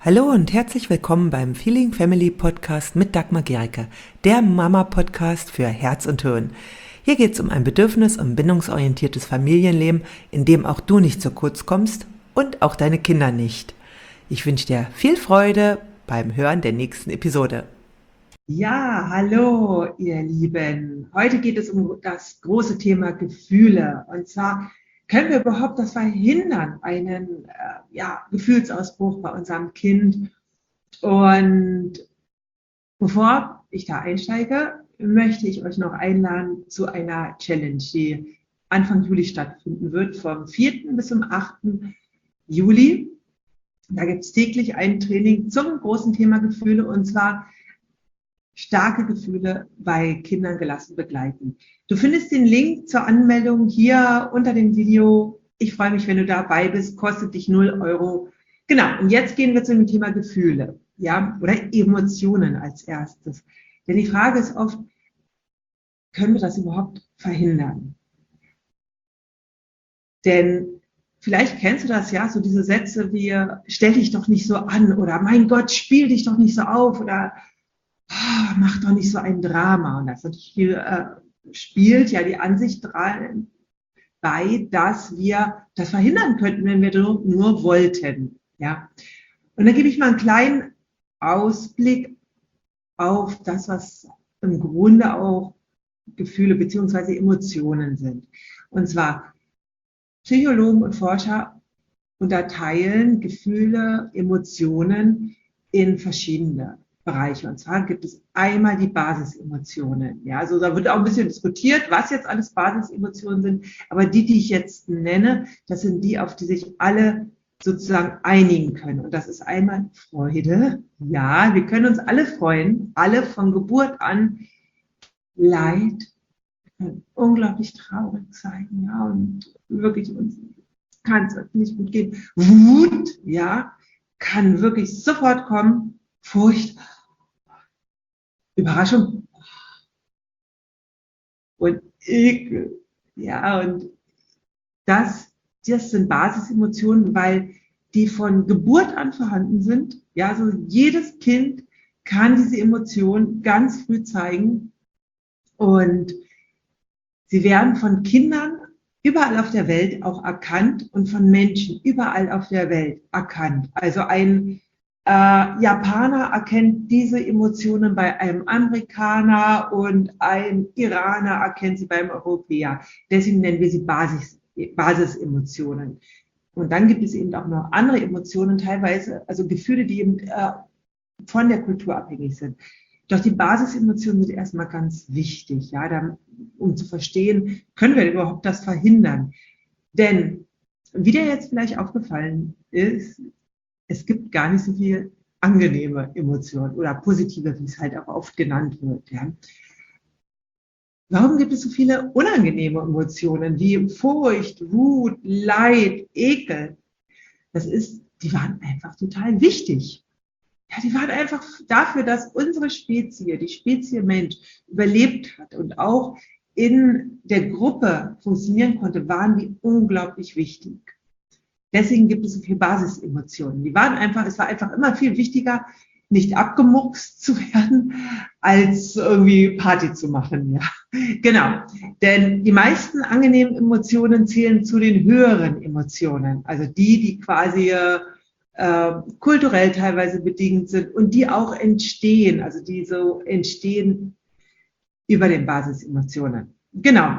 Hallo und herzlich willkommen beim Feeling Family Podcast mit Dagmar Gericke, der Mama-Podcast für Herz und Hirn. Hier geht es um ein bedürfnis- und bindungsorientiertes Familienleben, in dem auch du nicht zu kurz kommst und auch deine Kinder nicht. Ich wünsche dir viel Freude beim Hören der nächsten Episode. Ja, hallo, ihr Lieben. Heute geht es um das große Thema Gefühle. Und zwar, können wir überhaupt das verhindern, einen Gefühlsausbruch bei unserem Kind? Und bevor ich da einsteige, möchte ich euch noch einladen zu einer Challenge, die Anfang Juli stattfinden wird, vom 4. bis zum 8. Juli. Da gibt es täglich ein Training zum großen Thema Gefühle, und zwar starke Gefühle bei Kindern gelassen begleiten. Du findest den Link zur Anmeldung hier unter dem Video. Ich freue mich, wenn du dabei bist. Kostet dich 0 Euro. Genau. Und jetzt gehen wir zu dem Thema Gefühle, ja, oder Emotionen als erstes. Denn die Frage ist oft, können wir das überhaupt verhindern? Denn vielleicht kennst du das, ja, so diese Sätze wie, stell dich doch nicht so an, oder mein Gott, spiel dich doch nicht so auf, oder mach doch nicht so ein Drama. Und das spielt ja die Ansicht bei, dass wir das verhindern könnten, wenn wir nur wollten. Ja. Und da gebe ich mal einen kleinen Ausblick auf das, was im Grunde auch Gefühle bzw. Emotionen sind. Und zwar Psychologen und Forscher unterteilen Gefühle, Emotionen in verschiedene Bereiche. Und zwar gibt es einmal die Basisemotionen. Ja, also da wird auch ein bisschen diskutiert, was jetzt alles Basisemotionen sind. Aber die ich jetzt nenne, das sind die, auf die sich alle sozusagen einigen können. Und das ist einmal Freude. Ja, wir können uns alle freuen, alle von Geburt an. Leid, wir können unglaublich traurig sein, ja, und wirklich uns kann es nicht gut gehen. Wut, ja, kann wirklich sofort kommen. Furcht, Überraschung und Ekel. Ja, und das, das sind Basisemotionen, weil die von Geburt an vorhanden sind. Ja, also jedes Kind kann diese Emotionen ganz früh zeigen, und sie werden von Kindern überall auf der Welt auch erkannt und von Menschen überall auf der Welt erkannt. Also ein Japaner erkennt diese Emotionen bei einem Amerikaner und ein Iraner erkennt sie beim Europäer. Deswegen nennen wir sie Basisemotionen. Und dann gibt es eben auch noch andere Emotionen, teilweise, also Gefühle, die eben von der Kultur abhängig sind. Doch die Basisemotionen sind erstmal ganz wichtig, ja, um zu verstehen, können wir überhaupt das verhindern? Denn, wie dir jetzt vielleicht aufgefallen ist, es gibt gar nicht so viel angenehme Emotionen oder positive, wie es halt auch oft genannt wird. Ja. Warum gibt es so viele unangenehme Emotionen wie Furcht, Wut, Leid, Ekel? Die waren einfach total wichtig. Ja, die waren einfach dafür, dass unsere Spezies, die Spezies Mensch, überlebt hat und auch in der Gruppe funktionieren konnte, waren die unglaublich wichtig. Deswegen gibt es so viele Basisemotionen. Es war einfach immer viel wichtiger, nicht abgemuckst zu werden, als irgendwie Party zu machen. Ja. Genau. Denn die meisten angenehmen Emotionen zählen zu den höheren Emotionen. Also die quasi kulturell teilweise bedingt sind und die auch entstehen, also die so entstehen über den Basisemotionen. Genau.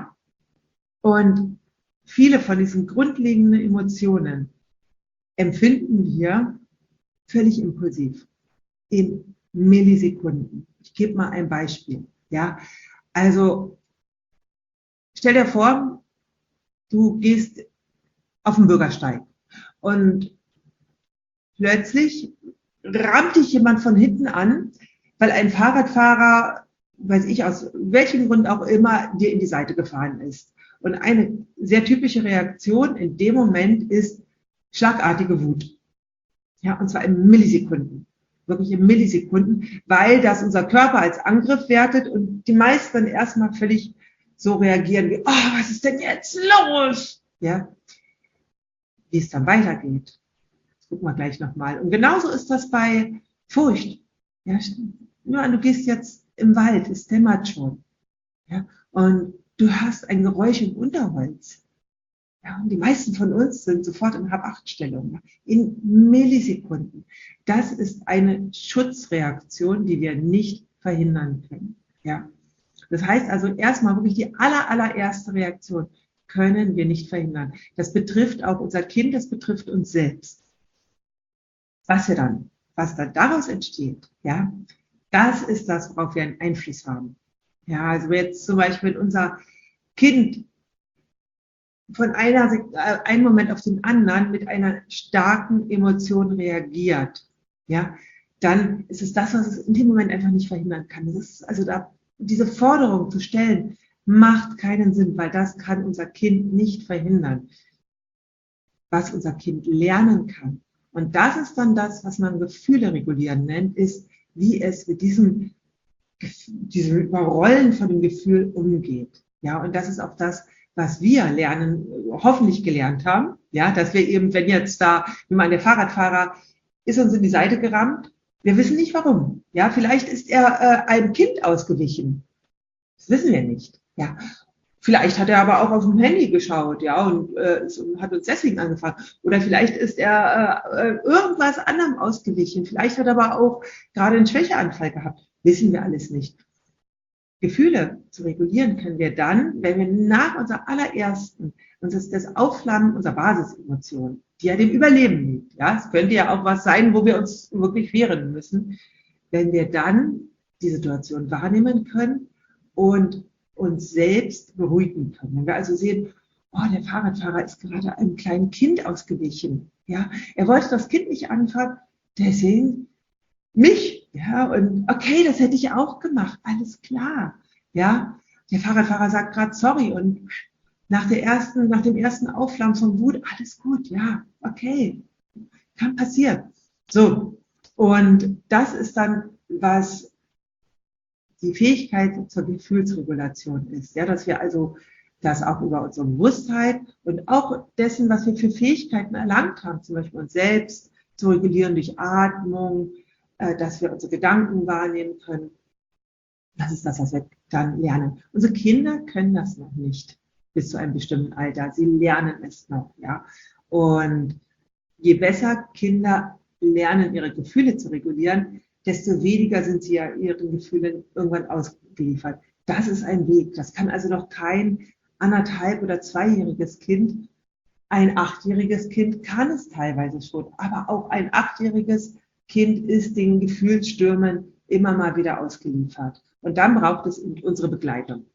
Und viele von diesen grundlegenden Emotionen empfinden wir völlig impulsiv in Millisekunden. Ich gebe mal ein Beispiel. Ja, also stell dir vor, du gehst auf den Bürgersteig und plötzlich rammt dich jemand von hinten an, weil ein Fahrradfahrer, weiß ich aus welchem Grund auch immer, dir in die Seite gefahren ist. Und eine sehr typische Reaktion in dem Moment ist schlagartige Wut. Ja, und zwar in Millisekunden. Wirklich in Millisekunden, weil das unser Körper als Angriff wertet und die meisten dann erstmal völlig so reagieren wie, oh, was ist denn jetzt los? Ja, wie es dann weitergeht. gucken wir gleich nochmal. Und genauso ist das bei Furcht. Ja, nur du gehst jetzt im Wald, es dämmert schon. Ja, und du hörst ein Geräusch im Unterholz. Ja, und die meisten von uns sind sofort in Hab-Acht-Stellung, in Millisekunden. Das ist eine Schutzreaktion, die wir nicht verhindern können. Ja. Das heißt also erstmal wirklich die allererste Reaktion können wir nicht verhindern. Das betrifft auch unser Kind, das betrifft uns selbst. Was dann daraus entsteht, ja, das ist das, worauf wir einen Einfluss haben. Ja, also jetzt zum Beispiel, wenn unser Kind von einem Moment auf den anderen mit einer starken Emotion reagiert, ja, dann ist es das, was es in dem Moment einfach nicht verhindern kann. Das ist also diese Forderung zu stellen, macht keinen Sinn, weil das kann unser Kind nicht verhindern. Was unser Kind lernen kann. Und das ist dann das, was man Gefühle regulieren nennt, ist, wie es mit diesem Überrollen von dem Gefühl umgeht. Ja, und das ist auch das, was wir lernen, hoffentlich gelernt haben. Ja, dass wir eben, wenn jetzt da, wie man der Fahrradfahrer ist uns in die Seite gerammt, wir wissen nicht warum. Ja, vielleicht ist er einem Kind ausgewichen. Das wissen wir nicht. Ja, vielleicht hat er aber auch auf dem Handy geschaut, ja, und hat uns deswegen angefangen. Oder vielleicht ist er irgendwas anderem ausgewichen. Vielleicht hat er aber auch gerade einen Schwächeanfall gehabt. Wissen wir alles nicht. Gefühle zu regulieren können wir dann, wenn wir nach unserer allerersten, und das ist das Aufflammen unserer Basisemotionen, die ja dem Überleben liegt. Ja, es könnte ja auch was sein, wo wir uns wirklich wehren müssen. Wenn wir dann die Situation wahrnehmen können und uns selbst beruhigen können. Wenn wir also sehen, oh, der Fahrradfahrer ist gerade einem kleinen Kind ausgewichen. Ja, er wollte das Kind nicht anfahren, deswegen mich. Ja, und okay, das hätte ich auch gemacht. Alles klar. Ja, der Fahrradfahrer sagt gerade sorry und nach dem ersten Aufflammen von Wut, alles gut. Ja, okay. Kann passieren. So. Und das ist dann, was die Fähigkeit zur Gefühlsregulation ist. Ja, dass wir also das auch über unsere Bewusstheit und auch dessen, was wir für Fähigkeiten erlangt haben, zum Beispiel uns selbst zu regulieren durch Atmung, dass wir unsere Gedanken wahrnehmen können. Das ist das, was wir dann lernen. Unsere Kinder können das noch nicht bis zu einem bestimmten Alter. Sie lernen es noch, ja. Und je besser Kinder lernen, ihre Gefühle zu regulieren, desto weniger sind sie ja ihren Gefühlen irgendwann ausgeliefert. Das ist ein Weg. Das kann also noch kein 1,5- oder 2-jähriges Kind. Ein 8-jähriges Kind kann es teilweise schon, aber auch ein 8-jähriges Kind ist den Gefühlsstürmen immer mal wieder ausgeliefert. Und dann braucht es unsere Begleitung.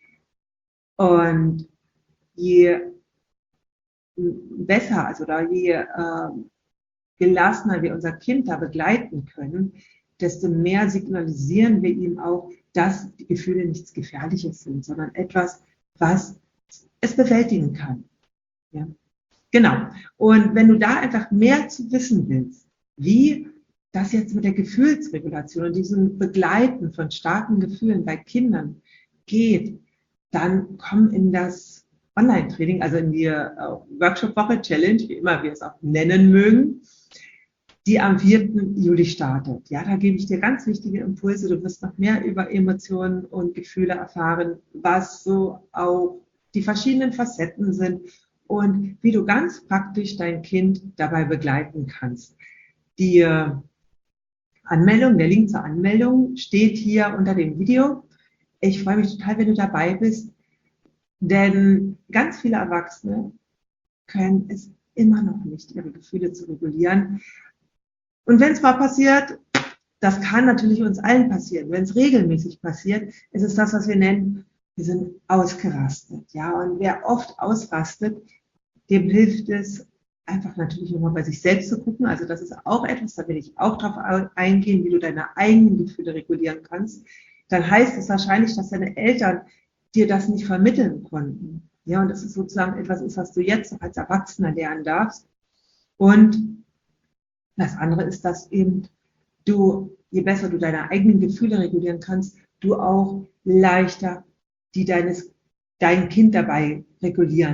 Und je besser, also da je gelassener wir unser Kind da begleiten können, desto mehr signalisieren wir ihm auch, dass die Gefühle nichts Gefährliches sind, sondern etwas, was es bewältigen kann. Ja? Genau. Und wenn du da einfach mehr zu wissen willst, wie das jetzt mit der Gefühlsregulation und diesem Begleiten von starken Gefühlen bei Kindern geht, dann komm in das Online-Training, also in die Workshop-Woche-Challenge, wie immer wir es auch nennen mögen, die am 4. Juli startet. Ja, da gebe ich dir ganz wichtige Impulse. Du wirst noch mehr über Emotionen und Gefühle erfahren, was so auch die verschiedenen Facetten sind und wie du ganz praktisch dein Kind dabei begleiten kannst. Die Anmeldung, der Link zur Anmeldung steht hier unter dem Video. Ich freue mich total, wenn du dabei bist, denn ganz viele Erwachsene können es immer noch nicht, ihre Gefühle zu regulieren. Und wenn es mal passiert, das kann natürlich uns allen passieren. Wenn es regelmäßig passiert, ist es das, was wir nennen, wir sind ausgerastet. Ja, und wer oft ausrastet, dem hilft es, einfach natürlich nochmal bei sich selbst zu gucken. Also das ist auch etwas, da will ich auch drauf eingehen, wie du deine eigenen Gefühle regulieren kannst. Dann heißt es wahrscheinlich, dass deine Eltern dir das nicht vermitteln konnten. Ja, und das ist sozusagen etwas ist, was du jetzt als Erwachsener lernen darfst. Und das andere ist, dass eben du, je besser du deine eigenen Gefühle regulieren kannst, du auch leichter dein Kind dabei regulieren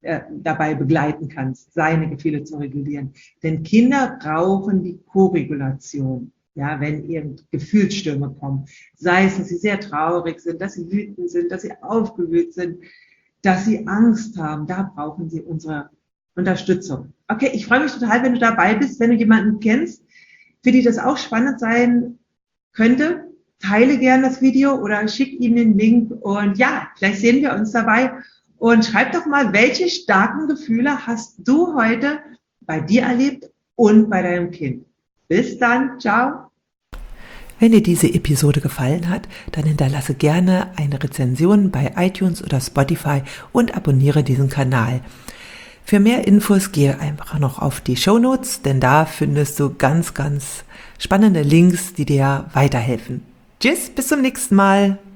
dabei begleiten kannst, seine Gefühle zu regulieren. Denn Kinder brauchen die Koregulation. Ja, wenn eben Gefühlsstürme kommen, sei es, dass sie sehr traurig sind, dass sie wütend sind, dass sie aufgewühlt sind, dass sie Angst haben, da brauchen sie unsere Unterstützung. Okay, ich freue mich total, wenn du dabei bist, wenn du jemanden kennst, für die das auch spannend sein könnte. Teile gerne das Video oder schick ihm den Link und ja, vielleicht sehen wir uns dabei. Und schreib doch mal, welche starken Gefühle hast du heute bei dir erlebt und bei deinem Kind. Bis dann, ciao. Wenn dir diese Episode gefallen hat, dann hinterlasse gerne eine Rezension bei iTunes oder Spotify und abonniere diesen Kanal. Für mehr Infos gehe einfach noch auf die Shownotes, denn da findest du ganz, ganz spannende Links, die dir weiterhelfen. Tschüss, bis zum nächsten Mal.